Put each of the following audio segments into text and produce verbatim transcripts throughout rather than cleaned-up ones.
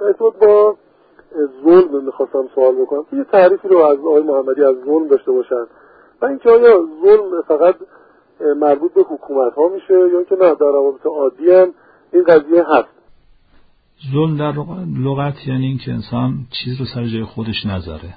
ارتباط با ظلم میخواستم سوال بکنم. یه تعریفی رو از آقای محمدی از ظلم داشته باشن و اینکه آیا ظلم فقط مربوط به حکومت ها میشه یا اینکه نه در روابط عادی هم این قضیه هست؟ ظلم در لغت یعنی این که انسان چیز رو سر جای خودش نذاره.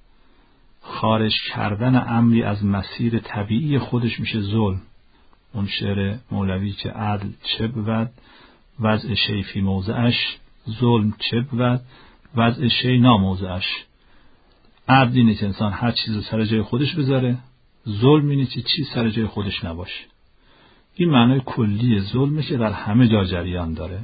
خارج کردن امری از مسیر طبیعی خودش میشه ظلم. اون شعر مولوی که عدل چه بود وضع شی فی موضعش، ظلم چه بود وضع شی ناموضعش. عدل اینه که انسان هر چیز رو سر جای خودش بذاره، ظلم اینه که چیز سر جای خودش نباشه. این معنای کلی ظلمه که در همه جا جریان داره.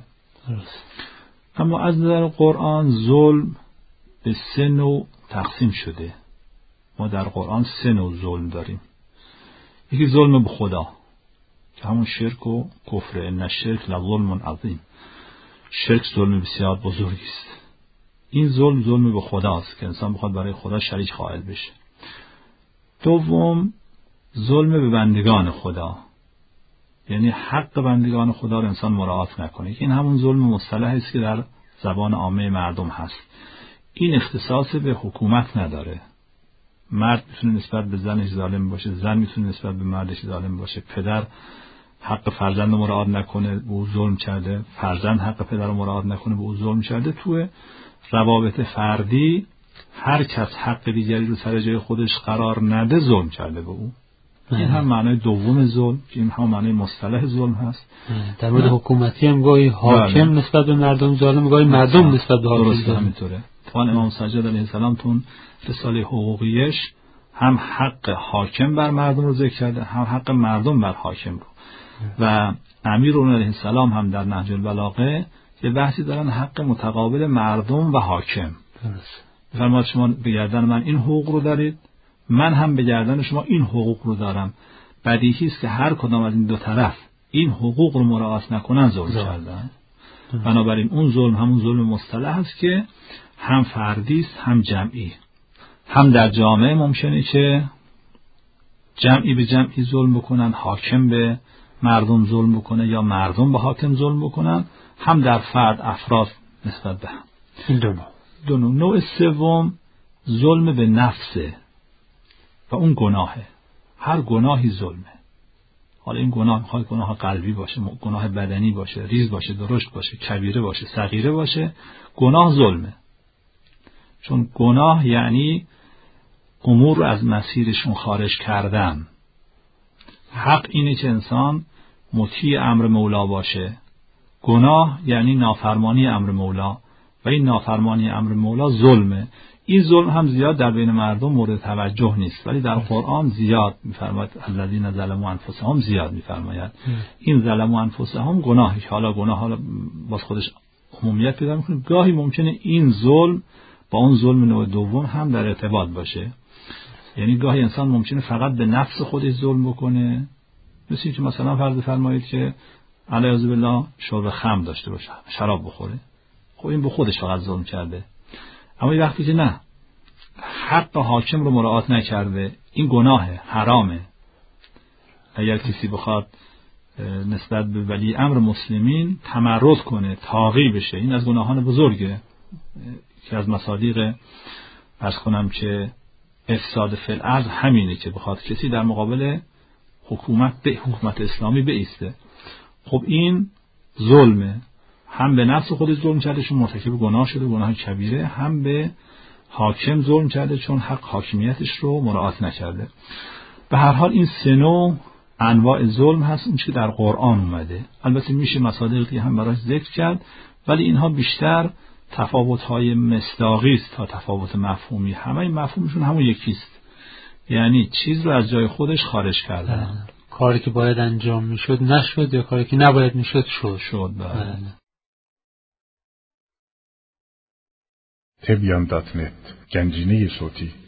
اما از نظر قرآن ظلم به سه نوع تقسیم شده. ما در قرآن سه نوع ظلم داریم. یکی ظلم به خدا که همون شرک و کفر، ان الشرک لظلم عظیم. شرک ظلم بسیار بزرگی است. این ظلم ظلم به خداست که انسان بخواد برای خدا شریک قائل بشه. دوم ظلم به بندگان خدا، یعنی حق بندگان خدا رو انسان مراعات نکنه. این همون ظلم مصطلح است که در زبان عامه مردم هست. این اختصاص به حکومت نداره. مرد میتونه نسبت به زنش ظالم باشه، زن میتونه نسبت به مردش ظالم باشه. پدر حق فرزند رو مراعات نکنه به او ظلم کرده، فرزند حق پدر رو مراعات نکنه به او ظلم کرده. توی روابط فردی هر کس حق دیگری رو سر جای خودش قرار نده ظلم کرده به او. این هم معنای دوم ظلم که این هم معنای مصطلح ظلم هست. در مورد حکومتی هم گاهی حاکم نسبت به مردم ظالم، گاهی مردم نسبت به حاکم ظالم. همینطوره. طبعا امام سجاد علیه السلام تون رساله حقوقیش هم حق حاکم بر مردم رو ذکر کرده، هم حق مردم بر حاکم رو. و امیرالمومنین علیه السلام هم در نهج البلاغه یه بحثی دارن حق متقابل مردم و حاکم. فرماد شما به گردن من این حقوق رو دارید، من هم به گردن شما این حقوق رو دارم. بدیهی است که هر کدام از این دو طرف این حقوق رو مراعات نکنن ظلم کردن. بنابراین اون ظلم همون ظلم مصطلح است که هم فردی است هم جمعی. هم در جامعه ممکنه که جمعی به جمعی ظلم بکنن، حاکم به مردم ظلم بکنه یا مردم به حاکم ظلم بکنن، هم در فرد افراد نسبت به هم. این دو نوع. دو نوع. نوع سوم ظلم به نفسه و اون گناهه. هر گناهی ظلمه. حالا این گناه میخواد گناه قلبی باشه، گناه بدنی باشه، ریز باشه، درشت باشه، کبیره باشه، صغیره باشه، گناه ظلمه. چون گناه یعنی امور رو از مسیرشون خارج کردن. حق اینه که انسان مطیع امر مولا باشه. گناه یعنی نافرمانی امر مولا و این نافرمانی امر مولا ظلمه. این ظلم هم زیاد در بین مردم مورد توجه نیست، ولی در قرآن زیاد می‌فرماید الذین ظلموا انفسهم، زیاد می‌فرماید این ظلموا انفسهم گناهی که حالا گناه حالا باز خودش عمومیت پیدا می‌کنه. گاهی ممکنه این ظلم با اون ظلم نوع دوم هم در ارتباط باشه. یعنی گاهی انسان ممکنه فقط به نفس خودش ظلم بکنه، مثل که مثلا فرض فرمایید که علیاذ بالله شرب خمر داشته باشه، شراب بخوره. خب این به خودش فقط ظلم کرده. اما این وقتی که نه، حق حاکم رو مراعات نکرده، این گناهه، حرامه. اگر کسی بخواد نسبت به ولی امر مسلمین تمرد کنه، طاغی بشه، این از گناهان بزرگه که از مصادیق عرض کنم که افساد فی الارض همینه که بخواد کسی در مقابل حکومت به حکومت اسلامی بایسته. خب این ظلمه. هم به نفس خودش ظلم کرده چون مرتکب گناه شده، گناه کبیره، هم به حاکم ظلم کرده چون حق حاکمیتش رو مراعات نکرده. به هر حال این سه نوع انواع ظلم هست اون چیزی که در قرآن اومده. البته میشه مصادیقی هم براش ذکر کرد، ولی اینها بیشتر تفاوت‌های مصداقی است تا تفاوت مفهومی. همه این مفهومشون همون یکیست، یعنی چیز رو از جای خودش خارج کردن. کاری که باید انجام میشد نشد یا کاری که نباید میشد شد شد بله. تبیان دات نت گنجینه صوتی